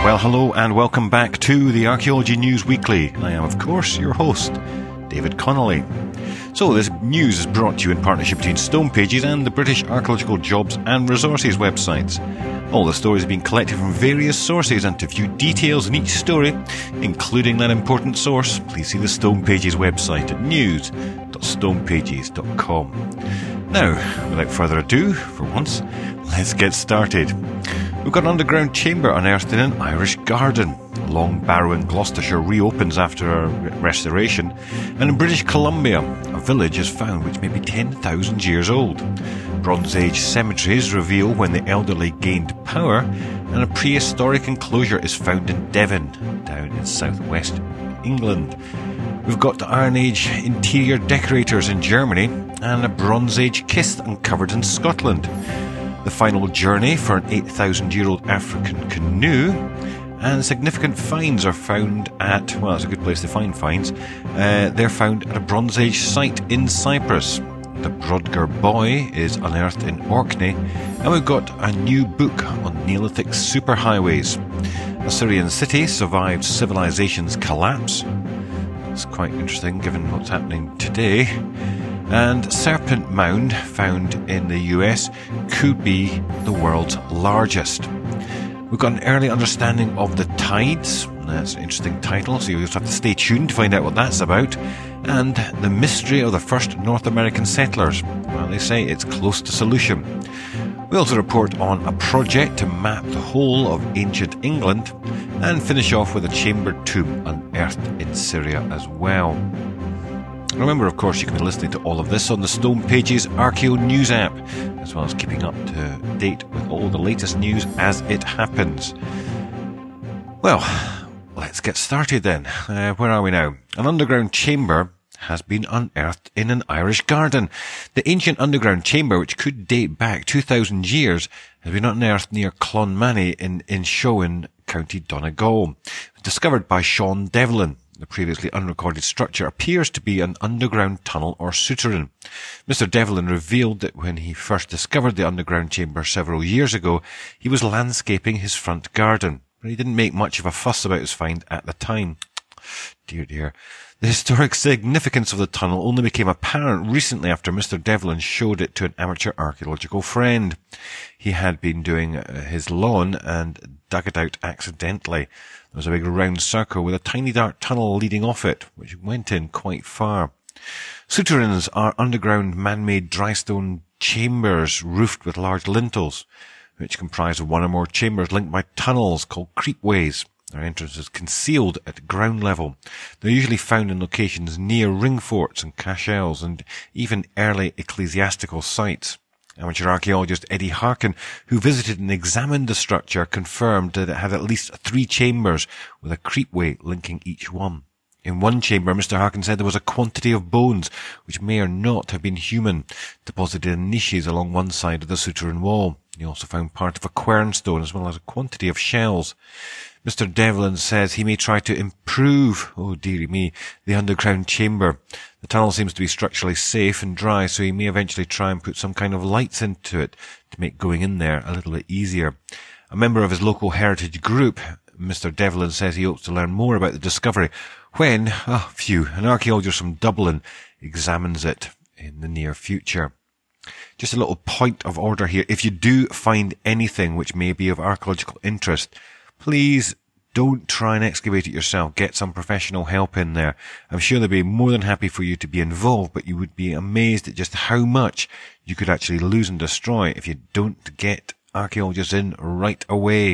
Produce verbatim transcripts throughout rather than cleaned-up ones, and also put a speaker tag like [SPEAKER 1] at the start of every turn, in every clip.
[SPEAKER 1] Well, hello and welcome back to the Archaeology News Weekly. I am, of course, your host, David Connolly. So, this news is brought to you in partnership between Stone Pages and the British Archaeological Jobs and Resources websites. All the stories have been collected from various sources, and to view details in each story, including that important source, please see the Stone Pages website at news dot stone pages dot com. Now, without further ado, for once, let's get started. We've got an underground chamber unearthed in an Irish garden. Long Barrow in Gloucestershire reopens after a restoration, and in British Columbia, a village is found which may be ten thousand years old. Bronze Age cemeteries reveal when the elderly gained power, and a prehistoric enclosure is found in Devon, down in southwest England. We've got the Iron Age interior decorators in Germany, and a Bronze Age kist uncovered in Scotland. The final journey for an eight thousand year old African canoe, and significant finds are found at, well, it's a good place to find finds, uh, they're found at a Bronze Age site in Cyprus. The Brodgar Boy is unearthed in Orkney, and we've got a new book on Neolithic superhighways. Assyrian city survived civilization's collapse. It's quite interesting given what's happening today. And Serpent Mound, found in the U S, could be the world's largest. We've got an early understanding of the tides. That's an interesting title, so you'll just have to stay tuned to find out what that's about. And the mystery of the first North American settlers. Well, they say it's close to solution. We also report on a project to map the whole of ancient England, and finish off with a chambered tomb unearthed in Syria as well. Remember, of course, you can be listening to all of this on the Stone Pages Archaeo News app, as well as keeping up to date with all the latest news as it happens. Well, let's get started then. Uh, where are we now? An underground chamber has been unearthed in an Irish garden. The ancient underground chamber, which could date back two thousand years, has been unearthed near Clonmany in Inshowen, County Donegal. Discovered by Sean Devlin. The previously unrecorded structure appears to be an underground tunnel or souterrain. Mister Devlin revealed that when he first discovered the underground chamber several years ago, he was landscaping his front garden, but he didn't make much of a fuss about his find at the time. Dear, dear. The historic significance of the tunnel only became apparent recently after Mister Devlin showed it to an amateur archaeological friend. He had been doing his lawn and dug it out accidentally. There was a big round circle with a tiny dark tunnel leading off it, which went in quite far. Souterrains are underground man-made dry stone chambers roofed with large lintels, which comprise of one or more chambers linked by tunnels called creepways. Their entrance is concealed at ground level. They're usually found in locations near ring forts and cashels, and even early ecclesiastical sites. Amateur archaeologist Eddie Harkin, who visited and examined the structure, confirmed that it had at least three chambers with a creepway linking each one. In one chamber, Mister Harkin said there was a quantity of bones, which may or not have been human, deposited in niches along one side of the souterrain wall. He also found part of a quernstone as well as a quantity of shells. Mister Devlin says he may try to improve, oh dearie me, the underground chamber. The tunnel seems to be structurally safe and dry, so he may eventually try and put some kind of lights into it to make going in there a little bit easier. A member of his local heritage group, Mister Devlin says he hopes to learn more about the discovery when, ah, oh, phew, an archaeologist from Dublin examines it in the near future. Just a little point of order here. If you do find anything which may be of archaeological interest, please don't try and excavate it yourself. Get some professional help in there. I'm sure they'd be more than happy for you to be involved, but you would be amazed at just how much you could actually lose and destroy if you don't get archaeologists in right away.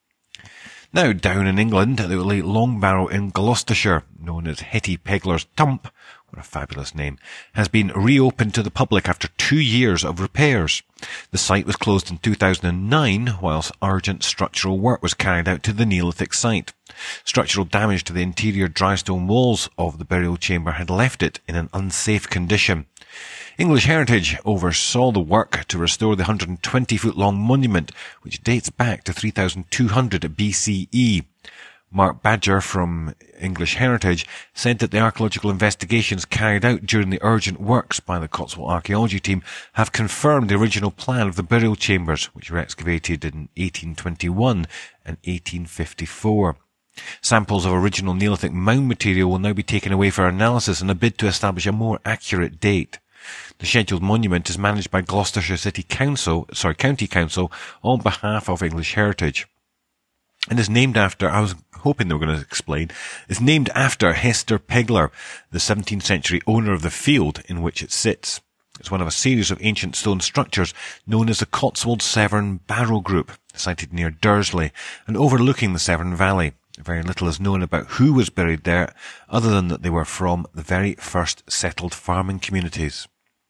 [SPEAKER 1] Now, down in England, the late Long Barrow in Gloucestershire, known as Hetty Pegler's Tump, what a fabulous name, has been reopened to the public after two years of repairs. The site was closed in two thousand nine, whilst urgent structural work was carried out to the Neolithic site. Structural damage to the interior dry stone walls of the burial chamber had left it in an unsafe condition. English Heritage oversaw the work to restore the one hundred twenty foot long monument, which dates back to three thousand two hundred B C E. Mark Badger from English Heritage said that the archaeological investigations carried out during the urgent works by the Cotswold Archaeology team have confirmed the original plan of the burial chambers, which were excavated in eighteen twenty-one and eighteen fifty-four. Samples of original Neolithic mound material will now be taken away for analysis in a bid to establish a more accurate date. The scheduled monument is managed by Gloucestershire City Council, sorry, County Council, on behalf of English Heritage. And is named after, I was hoping they were going to explain, is named after Hester Pegler, the seventeenth century owner of the field in which it sits. It's one of a series of ancient stone structures known as the Cotswold Severn Barrow Group, sited near Dursley and overlooking the Severn Valley. Very little is known about who was buried there, other than that they were from the very first settled farming communities.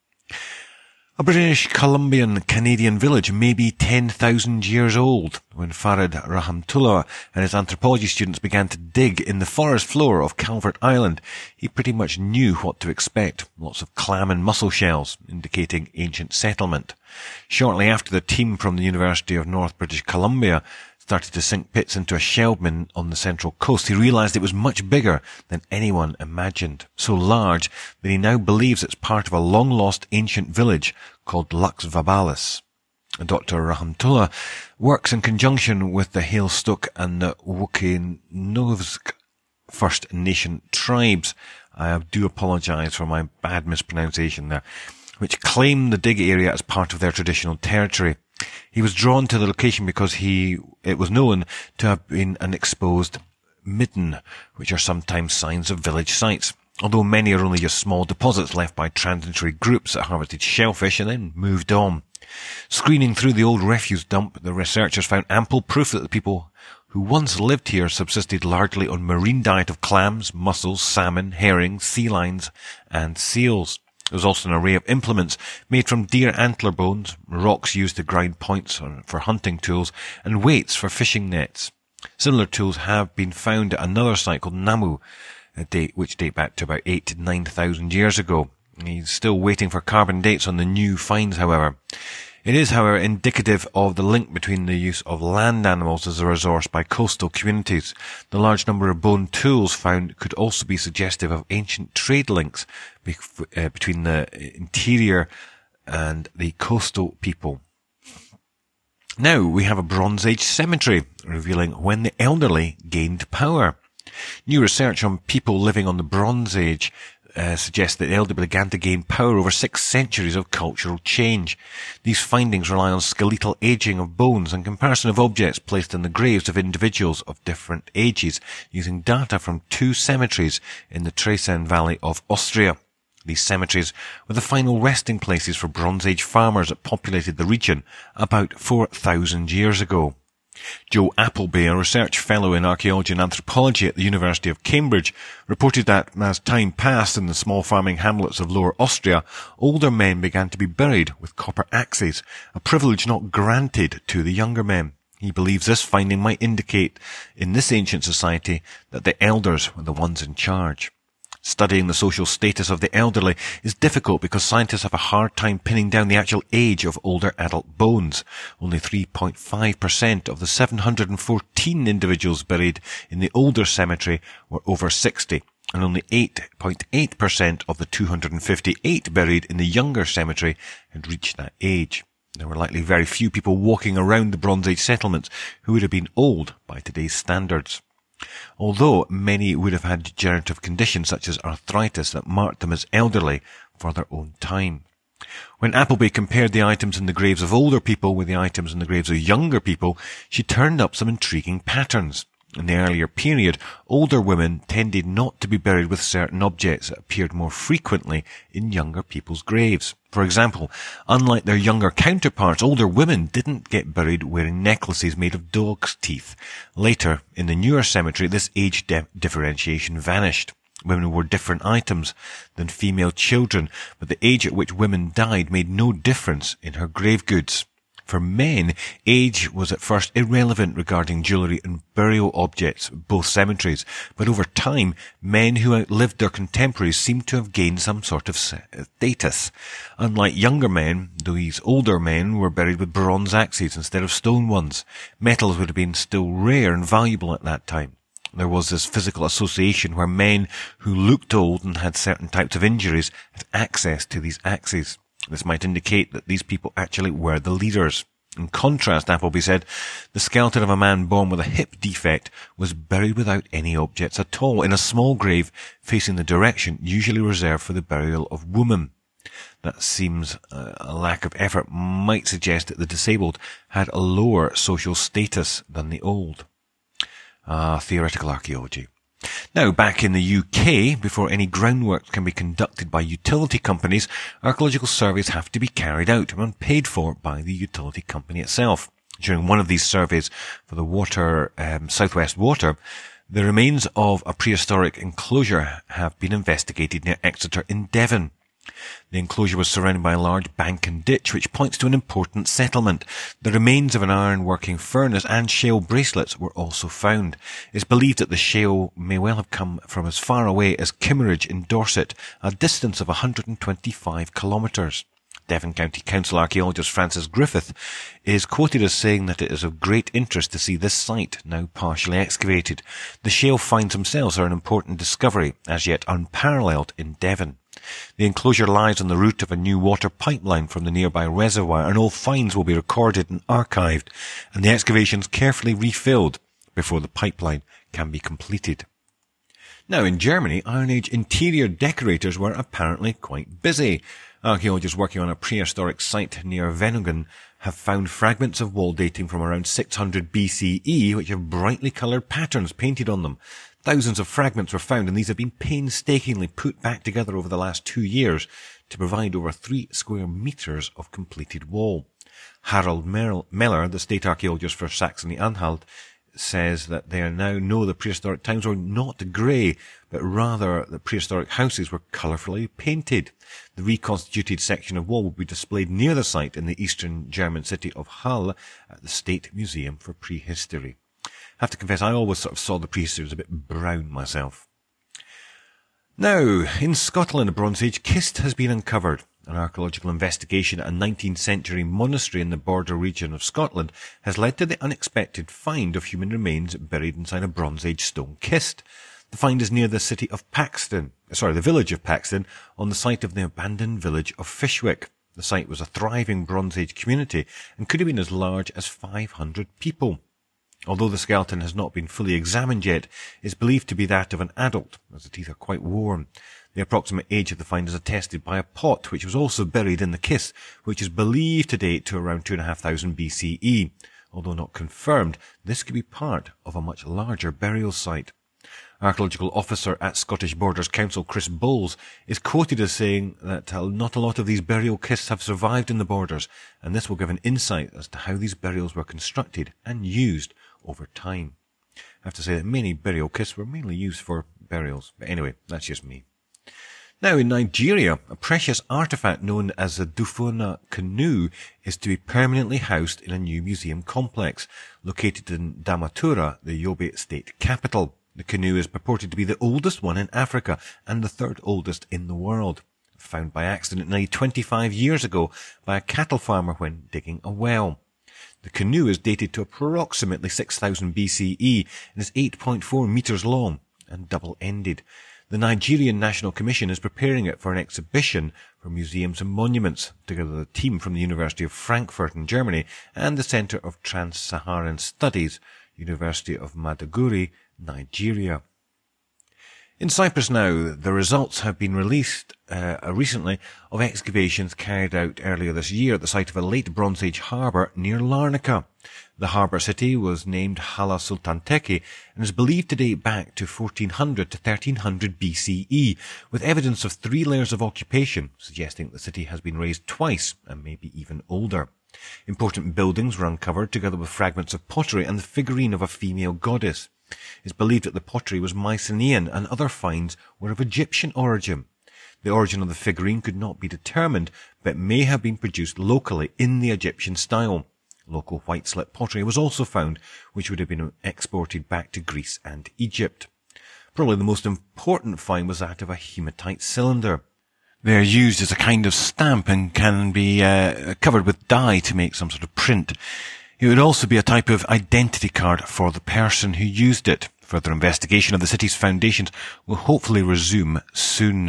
[SPEAKER 1] A British Columbian Canadian village may be ten thousand years old. When Farid Rahmatullah and his anthropology students began to dig in the forest floor of Calvert Island, he pretty much knew what to expect. Lots of clam and mussel shells, indicating ancient settlement. Shortly after, the team from the University of North British Columbia started to sink pits into a shell bin on the central coast, he realized it was much bigger than anyone imagined. So large that he now believes it's part of a long-lost ancient village called Lux Vabalis. Doctor Rahmatullah works in conjunction with the Hailstock and the Wokinovsk First Nation tribes. I do apologize for my bad mispronunciation there, which claim the dig area as part of their traditional territory. He was drawn to the location because he, it was known to have been an exposed midden, which are sometimes signs of village sites, although many are only just small deposits left by transitory groups that harvested shellfish and then moved on. Screening through the old refuse dump, the researchers found ample proof that the people who once lived here subsisted largely on marine diet of clams, mussels, salmon, herring, sea lions, and seals. There was also an array of implements made from deer antler bones, rocks used to grind points for hunting tools, and weights for fishing nets. Similar tools have been found at another site called Namu, a date, which date back to about eight to nine thousand years ago. He's still waiting for carbon dates on the new finds, however. It is, however, indicative of the link between the use of land animals as a resource by coastal communities. The large number of bone tools found could also be suggestive of ancient trade links be- uh, between the interior and the coastal people. Now we have a Bronze Age cemetery revealing when the elderly gained power. New research on people living on the Bronze Age Uh, suggests that the elderly began to gain power over six centuries of cultural change. These findings rely on skeletal aging of bones and comparison of objects placed in the graves of individuals of different ages, using data from two cemeteries in the Traisen Valley of Austria. These cemeteries were the final resting places for Bronze Age farmers that populated the region about four thousand years ago. Joe Appleby, a research fellow in archaeology and anthropology at the University of Cambridge, reported that as time passed in the small farming hamlets of Lower Austria, older men began to be buried with copper axes, a privilege not granted to the younger men. He believes this finding might indicate in this ancient society that the elders were the ones in charge. Studying the social status of the elderly is difficult because scientists have a hard time pinning down the actual age of older adult bones. Only three point five percent of the seven hundred fourteen individuals buried in the older cemetery were over sixty, and only eight point eight percent of the two hundred fifty-eight buried in the younger cemetery had reached that age. There were likely very few people walking around the Bronze Age settlements who would have been old by today's standards, although many would have had degenerative conditions such as arthritis that marked them as elderly for their own time. When Appleby compared the items in the graves of older people with the items in the graves of younger people, she turned up some intriguing patterns. In the earlier period, older women tended not to be buried with certain objects that appeared more frequently in younger people's graves. For example, unlike their younger counterparts, older women didn't get buried wearing necklaces made of dog's teeth. Later, in the newer cemetery, this age de- differentiation vanished. Women wore different items than female children, but the age at which women died made no difference in her grave goods. For men, age was at first irrelevant regarding jewellery and burial objects at both cemeteries, but over time, men who outlived their contemporaries seemed to have gained some sort of status. Unlike younger men, these older men were buried with bronze axes instead of stone ones. Metals would have been still rare and valuable at that time. there was this physical association where men who looked old and had certain types of injuries had access to these axes. This might indicate that these people actually were the leaders. In contrast, Appleby said, the skeleton of a man born with a hip defect was buried without any objects at all in a small grave facing the direction usually reserved for the burial of women. That seems uh, a lack of effort might suggest that the disabled had a lower social status than the old. Ah, theoretical archaeology. Now, back in the U K, before any groundwork can be conducted by utility companies, archaeological surveys have to be carried out and paid for by the utility company itself. During one of these surveys for the water, um, Southwest Water, the remains of a prehistoric enclosure have been investigated near Exeter in Devon. The enclosure was surrounded by a large bank and ditch, which points to an important settlement. The remains of an iron-working furnace and shale bracelets were also found. It's believed that the shale may well have come from as far away as Kimmeridge in Dorset, a distance of one hundred twenty-five kilometres. Devon County Council archaeologist Francis Griffith is quoted as saying that it is of great interest to see this site now partially excavated. The shale finds themselves are an important discovery, as yet unparalleled in Devon. The enclosure lies on the route of a new water pipeline from the nearby reservoir, and all finds will be recorded and archived, and the excavations carefully refilled before the pipeline can be completed. Now, in Germany, Iron Age interior decorators were apparently quite busy. Archaeologists working on a prehistoric site near Venungen have found fragments of wall dating from around six hundred B C E, which have brightly coloured patterns painted on them. Thousands of fragments were found, and these have been painstakingly put back together over the last two years to provide over three square metres of completed wall. Harald Meller, the state archaeologist for Saxony-Anhalt, says that they now know the prehistoric towns were not grey, but rather the prehistoric houses were colourfully painted. The reconstituted section of wall will be displayed near the site in the eastern German city of Halle at the State Museum for Prehistory. I have to confess, I always sort of saw the prehistory as a bit brown myself. Now, in Scotland, a Bronze Age kist has been uncovered. An archaeological investigation at a nineteenth century monastery in the border region of Scotland has led to the unexpected find of human remains buried inside a Bronze Age stone kist. The find is near the city of Paxton, sorry, the village of Paxton, on the site of the abandoned village of Fishwick. The site was a thriving Bronze Age community and could have been as large as five hundred people. Although the skeleton has not been fully examined yet, it's believed to be that of an adult, as the teeth are quite worn. The approximate age of the find is attested by a pot, which was also buried in the kist, which is believed to date to around two and a half thousand B C E. Although not confirmed, this could be part of a much larger burial site. Archaeological officer at Scottish Borders Council Chris Bowles is quoted as saying that not a lot of these burial kists have survived in the borders, and this will give an insight as to how these burials were constructed and used over time. I have to say that many burial kists were mainly used for burials, but anyway, that's just me. Now, in Nigeria, a precious artifact known as the Dufuna canoe is to be permanently housed in a new museum complex located in Damatura, the Yobe state capital. The canoe is purported to be the oldest one in Africa and the third oldest in the world. Found by accident nearly twenty-five years ago by a cattle farmer when digging a well. The canoe is dated to approximately six thousand B C E and is eight point four metres long and double-ended. The Nigerian National Commission is preparing it for an exhibition for museums and monuments, together with a team from the University of Frankfurt in Germany and the Centre of Trans-Saharan Studies, University of Maiduguri, Nigeria. In Cyprus now, the results have been released uh, recently of excavations carried out earlier this year at the site of a late Bronze Age harbour near Larnaca. The harbour city was named Hala Sultanteki and is believed to date back to fourteen hundred to thirteen hundred B C E, with evidence of three layers of occupation, suggesting the city has been raised twice and maybe even older. Important buildings were uncovered together with fragments of pottery and the figurine of a female goddess. It's believed that the pottery was Mycenaean and other finds were of Egyptian origin. The origin of the figurine could not be determined, but may have been produced locally in the Egyptian style. Local white slip pottery was also found, which would have been exported back to Greece and Egypt. Probably the most important find was that of a hematite cylinder. They are used as a kind of stamp and can be uh, covered with dye to make some sort of print. It would also be a type of identity card for the person who used it. Further investigation of the city's foundations will hopefully resume soon.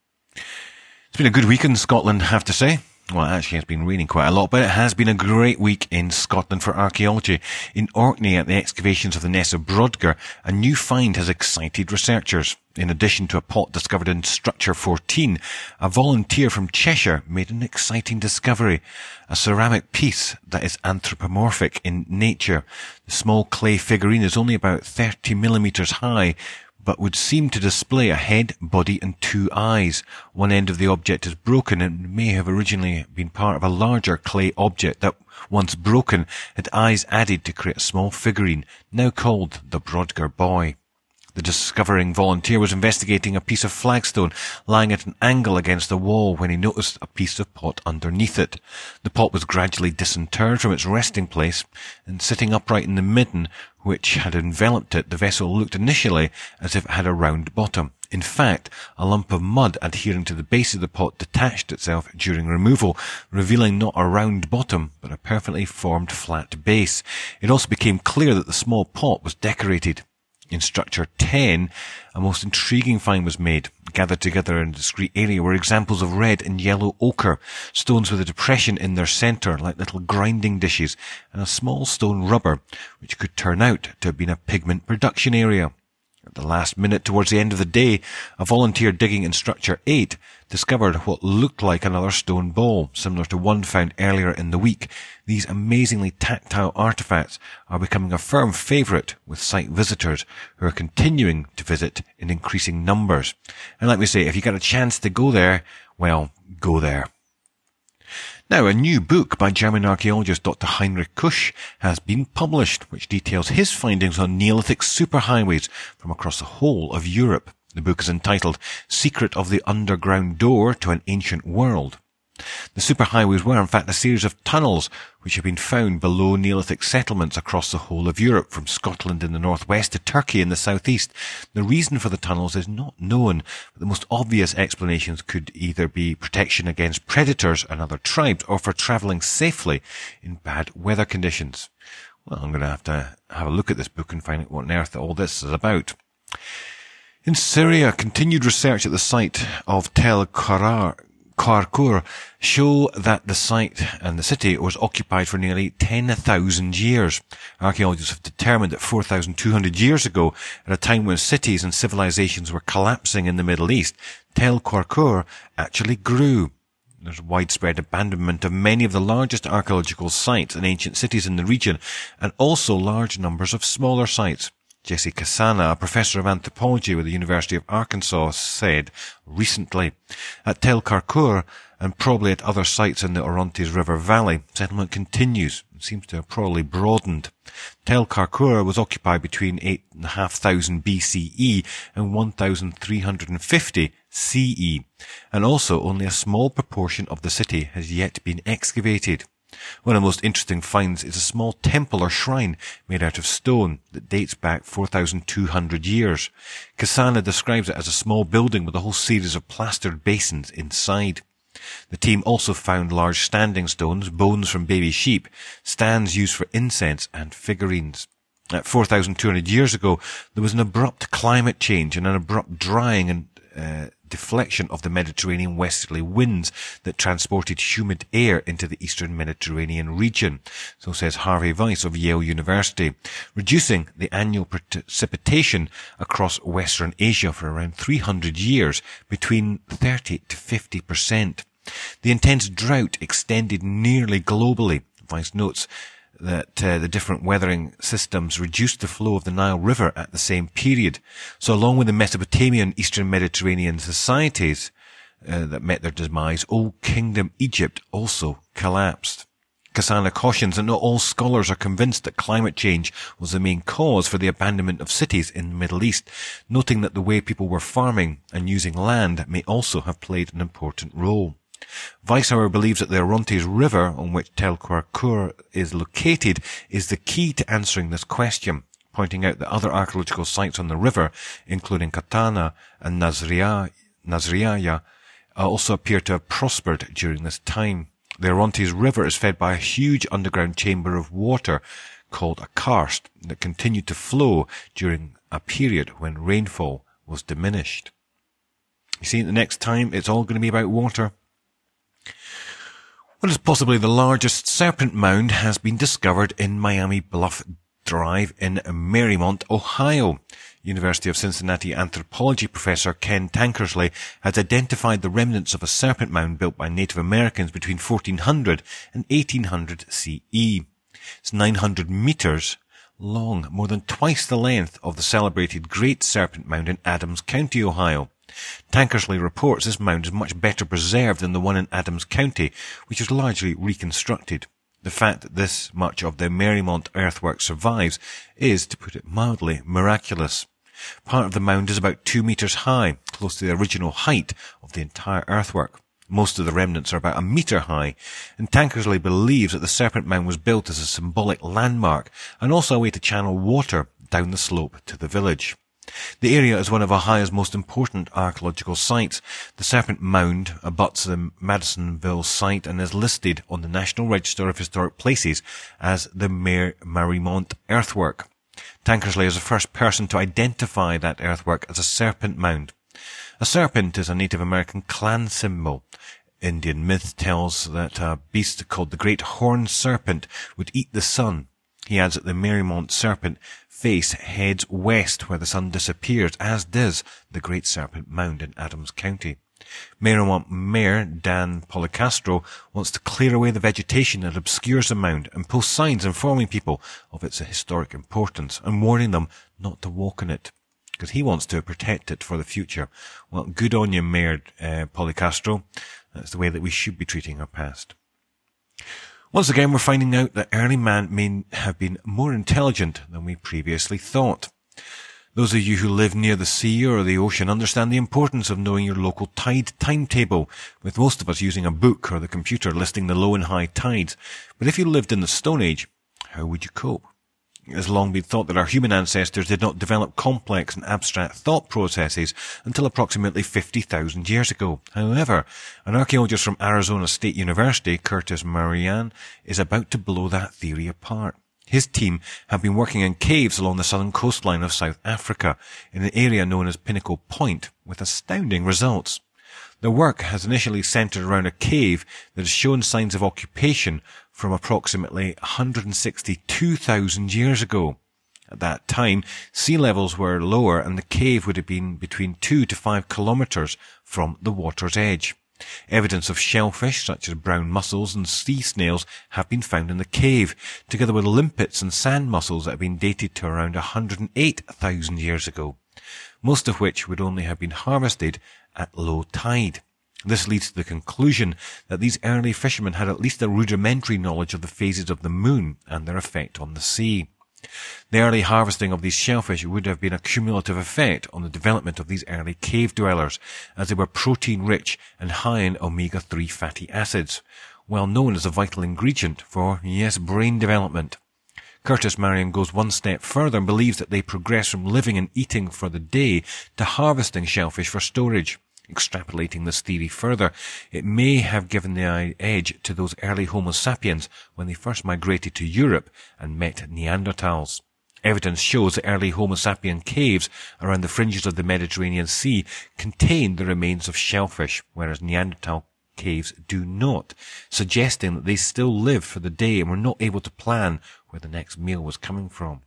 [SPEAKER 1] It's been a good week in Scotland, I have to say. Well, actually, it's been raining quite a lot, but it has been a great week in Scotland for archaeology. In Orkney, at the excavations of the Ness of Brodgar, a new find has excited researchers. In addition to a pot discovered in Structure fourteen, a volunteer from Cheshire made an exciting discovery. A ceramic piece that is anthropomorphic in nature. The small clay figurine is only about thirty millimetres high, but would seem to display a head, body and two eyes. One end of the object is broken and may have originally been part of a larger clay object that, once broken, had eyes added to create a small figurine, now called the Brodgar Boy. The discovering volunteer was investigating a piece of flagstone lying at an angle against the wall when he noticed a piece of pot underneath it. The pot was gradually disinterred from its resting place, and sitting upright in the midden which had enveloped it, the vessel looked initially as if it had a round bottom. In fact, a lump of mud adhering to the base of the pot detached itself during removal, revealing not a round bottom, but a perfectly formed flat base. It also became clear that the small pot was decorated. In Structure ten, a most intriguing find was made. Gathered together in a discrete area were examples of red and yellow ochre, stones with a depression in their centre like little grinding dishes, and a small stone rubber, which could turn out to have been a pigment production area. At the last minute, towards the end of the day, a volunteer digging in Structure eight discovered what looked like another stone ball, similar to one found earlier in the week. These amazingly tactile artefacts are becoming a firm favourite with site visitors who are continuing to visit in increasing numbers. And like we say, if you get a chance to go there, well, go there. Now, a new book by German archaeologist Doctor Heinrich Kusch has been published, which details his findings on Neolithic superhighways from across the whole of Europe. The book is entitled Secret of the Underground Door to an Ancient World. The superhighways were, in fact, a series of tunnels which have been found below Neolithic settlements across the whole of Europe, from Scotland in the northwest to Turkey in the southeast. The reason for the tunnels is not known, but the most obvious explanations could either be protection against predators and other tribes, or for travelling safely in bad weather conditions. Well, I'm going to have to have a look at this book and find out what on earth all this is about. In Syria, continued research at the site of Tel Qarar Karkur show that the site and the city was occupied for nearly ten thousand years. Archaeologists have determined that four thousand two hundred years ago, at a time when cities and civilizations were collapsing in the Middle East, Tel Karkur actually grew. There's widespread abandonment of many of the largest archaeological sites and ancient cities in the region, and also large numbers of smaller sites. Jesse Cassana, a professor of anthropology with the University of Arkansas, said recently, at Tel Karkur, and probably at other sites in the Orontes River Valley, settlement continues and seems to have probably broadened. Tel Karkur was occupied between eight thousand five hundred B C E and one thousand three hundred fifty C E, and also only a small proportion of the city has yet been excavated. One of the most interesting finds is a small temple or shrine made out of stone that dates back four thousand two hundred years. Cassana describes it as a small building with a whole series of plastered basins inside. The team also found large standing stones, bones from baby sheep, stands used for incense, and figurines. At four thousand two hundred years ago, there was an abrupt climate change and an abrupt drying and uh, deflection of the Mediterranean westerly winds that transported humid air into the eastern Mediterranean region, so says Harvey Weiss of Yale University, reducing the annual precipitation across Western Asia for around three hundred years between thirty to fifty percent. The intense drought extended nearly globally. Weiss notes that uh, the different weathering systems reduced the flow of the Nile River at the same period. So along with the Mesopotamian Eastern Mediterranean societies uh, that met their demise, Old Kingdom Egypt also collapsed. Cassana cautions that not all scholars are convinced that climate change was the main cause for the abandonment of cities in the Middle East, noting that the way people were farming and using land may also have played an important role. Weiss, however, believes that the Orontes River, on which Tel Karkur is located, is the key to answering this question, pointing out that other archaeological sites on the river, including Katana and Nazria, Nazriaya, also appear to have prospered during this time. The Orontes River is fed by a huge underground chamber of water called a karst that continued to flow during a period when rainfall was diminished. You see, the next time it's all going to be about water. What is possibly the largest serpent mound has been discovered in Miami Bluff Drive in Marymount, Ohio. University of Cincinnati anthropology professor Ken Tankersley has identified the remnants of a serpent mound built by Native Americans between fourteen hundred and eighteen hundred C E. It's nine hundred meters long, more than twice the length of the celebrated Great Serpent Mound in Adams County, Ohio. Tankersley reports this mound is much better preserved than the one in Adams County, which is largely reconstructed. The fact that this much of the Marymount earthwork survives is, to put it mildly, miraculous. Part of the mound is about two meters high, close to the original height of the entire earthwork. Most of the remnants are about a meter high, and Tankersley believes that the Serpent Mound was built as a symbolic landmark and also a way to channel water down the slope to the village. The area is one of Ohio's most important archaeological sites. The Serpent Mound abuts the Madisonville site and is listed on the National Register of Historic Places as the Mar- Marymount earthwork. Tankersley is the first person to identify that earthwork as a serpent mound. A serpent is a Native American clan symbol. Indian myth tells that a beast called the Great Horned Serpent would eat the sun. He adds that the Marymount serpent face heads west where the sun disappears, as does the Great Serpent Mound in Adams County. Marymount Mayor Dan Policastro wants to clear away the vegetation that obscures the mound and post signs informing people of its historic importance and warning them not to walk on it, because he wants to protect it for the future. Well, good on you, Mayor uh, Policastro. That's the way that we should be treating our past. Once again, we're finding out that early man may have been more intelligent than we previously thought. Those of you who live near the sea or the ocean understand the importance of knowing your local tide timetable, with most of us using a book or the computer listing the low and high tides. But if you lived in the Stone Age, how would you cope? It has long been thought that our human ancestors did not develop complex and abstract thought processes until approximately fifty thousand years ago. However, an archaeologist from Arizona State University, Curtis Marian, is about to blow that theory apart. His team have been working in caves along the southern coastline of South Africa, in an area known as Pinnacle Point, with astounding results. The work has initially centered around a cave that has shown signs of occupation from approximately one hundred sixty-two thousand years ago. At that time, sea levels were lower and the cave would have been between two to five kilometers from the water's edge. Evidence of shellfish, such as brown mussels and sea snails, have been found in the cave, together with limpets and sand mussels that have been dated to around one hundred eight thousand years ago, most of which would only have been harvested at low tide. This leads to the conclusion that these early fishermen had at least a rudimentary knowledge of the phases of the moon and their effect on the sea. The early harvesting of these shellfish would have been a cumulative effect on the development of these early cave dwellers, as they were protein-rich and high in omega three fatty acids, well known as a vital ingredient for, yes, brain development. Curtis Marian goes one step further and believes that they progressed from living and eating for the day to harvesting shellfish for storage. Extrapolating this theory further, it may have given the edge to those early Homo sapiens when they first migrated to Europe and met Neanderthals. Evidence shows that early Homo sapien caves around the fringes of the Mediterranean Sea contained the remains of shellfish, whereas Neanderthal caves do not, suggesting that they still lived for the day and were not able to plan where the next meal was coming from.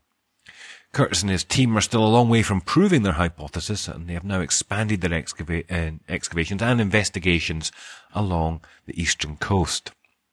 [SPEAKER 1] Curtis and his team are still a long way from proving their hypothesis, and they have now expanded their excava- uh, excavations and investigations along the eastern coast.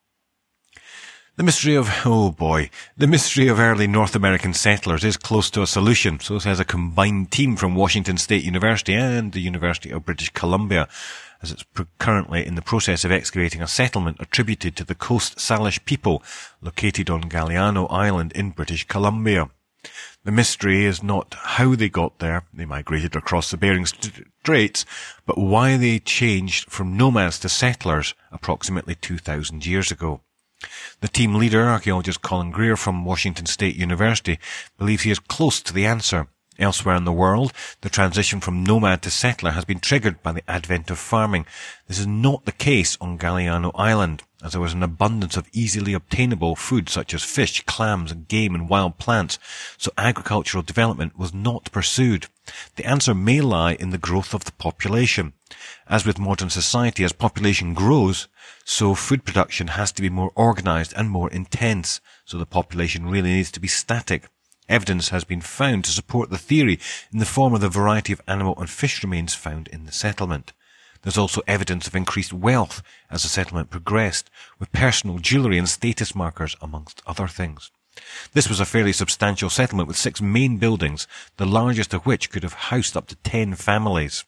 [SPEAKER 1] The mystery of, oh boy, the mystery of early North American settlers is close to a solution, so says a combined team from Washington State University and the University of British Columbia, as it's pr- currently in the process of excavating a settlement attributed to the Coast Salish people located on Galiano Island in British Columbia. The mystery is not how they got there, they migrated across the Bering Straits, but why they changed from nomads to settlers approximately two thousand years ago. The team leader, archaeologist Colin Greer from Washington State University, believes he is close to the answer. Elsewhere in the world, the transition from nomad to settler has been triggered by the advent of farming. This is not the case on Galliano Island, as there was an abundance of easily obtainable food such as fish, clams, game and wild plants, so agricultural development was not pursued. The answer may lie in the growth of the population. As with modern society, as population grows, so food production has to be more organised and more intense, so the population really needs to be static. Evidence has been found to support the theory in the form of the variety of animal and fish remains found in the settlement. There's also evidence of increased wealth as the settlement progressed, with personal jewellery and status markers amongst other things. This was a fairly substantial settlement with six main buildings, the largest of which could have housed up to ten families.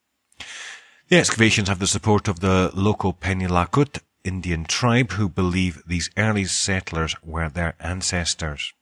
[SPEAKER 1] The excavations have the support of the local Penilakut Indian tribe, who believe these early settlers were their ancestors.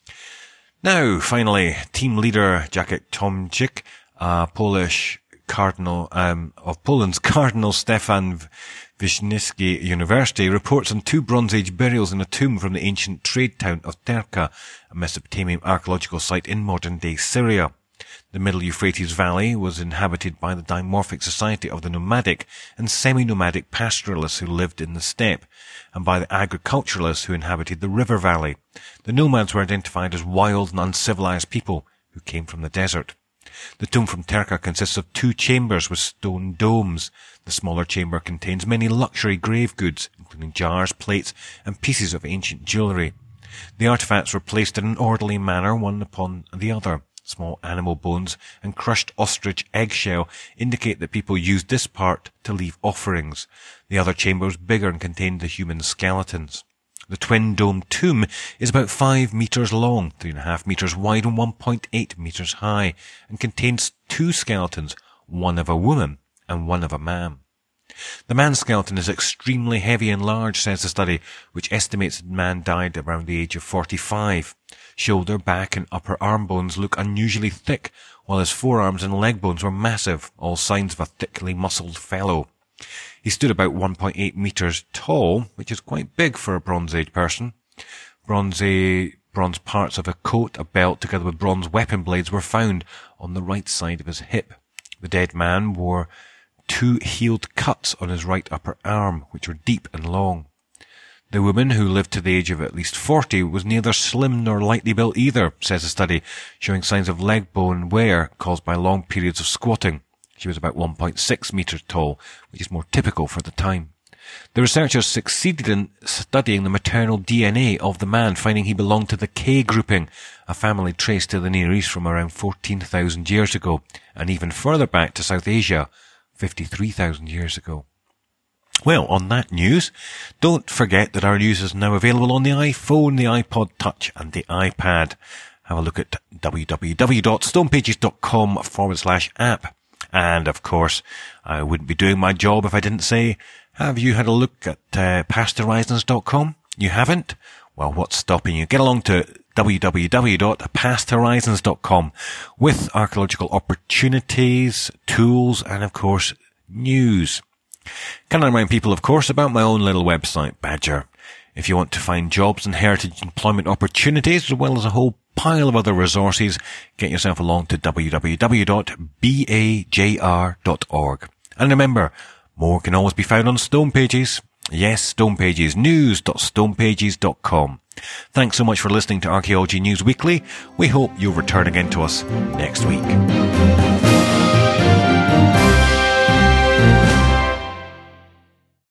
[SPEAKER 1] Now, finally, team leader Jacek Tomczyk, uh, Polish Cardinal, um, of Poland's Cardinal Stefan Wyszynski University, reports on two Bronze Age burials in a tomb from the ancient trade town of Terka, a Mesopotamian archaeological site in modern-day Syria. The Middle Euphrates Valley was inhabited by the dimorphic society of the nomadic and semi-nomadic pastoralists who lived in the steppe, and by the agriculturalists who inhabited the river valley. The nomads were identified as wild and uncivilized people who came from the desert. The tomb from Terka consists of two chambers with stone domes. The smaller chamber contains many luxury grave goods, including jars, plates, and pieces of ancient jewellery. The artefacts were placed in an orderly manner, one upon the other. Small animal bones and crushed ostrich eggshell indicate that people used this part to leave offerings. The other chamber was bigger and contained the human skeletons. The twin-domed tomb is about five metres long, three and a half metres wide and one point eight metres high, and contains two skeletons, one of a woman and one of a man. The man's skeleton is extremely heavy and large, says the study, which estimates the man died around the age of forty-five. Shoulder, back and upper arm bones look unusually thick, while his forearms and leg bones were massive, all signs of a thickly muscled fellow. He stood about one point eight metres tall, which is quite big for a Bronze Age person. Bronze, bronze parts of a coat, a belt, together with bronze weapon blades were found on the right side of his hip. The dead man wore two healed cuts on his right upper arm, which were deep and long. The woman, who lived to the age of at least forty, was neither slim nor lightly built either, says the study, showing signs of leg bone wear caused by long periods of squatting. She was about one point six metres tall, which is more typical for the time. The researchers succeeded in studying the maternal D N A of the man, finding he belonged to the K grouping, a family traced to the Near East from around fourteen thousand years ago, and even further back to South Asia, fifty-three thousand years ago. Well, on that news, don't forget that our news is now available on the iPhone, the iPod Touch and the iPad. Have a look at www.stonepages.com forward slash app. And, of course, I wouldn't be doing my job if I didn't say, have you had a look at uh, past horizons dot com? You haven't? Well, what's stopping you? Get along to w w w dot past horizons dot com with archaeological opportunities, tools, and, of course, news. Can I remind people, of course, about my own little website, Badger. If you want to find jobs and heritage employment opportunities, as well as a whole pile of other resources, get yourself along to w w w dot bajr dot org. And remember, more can always be found on Stone Pages. Yes, Stone Pages, news dot stone pages dot com. Thanks so much for listening to Archaeology News Weekly. We hope you'll return again to us next week.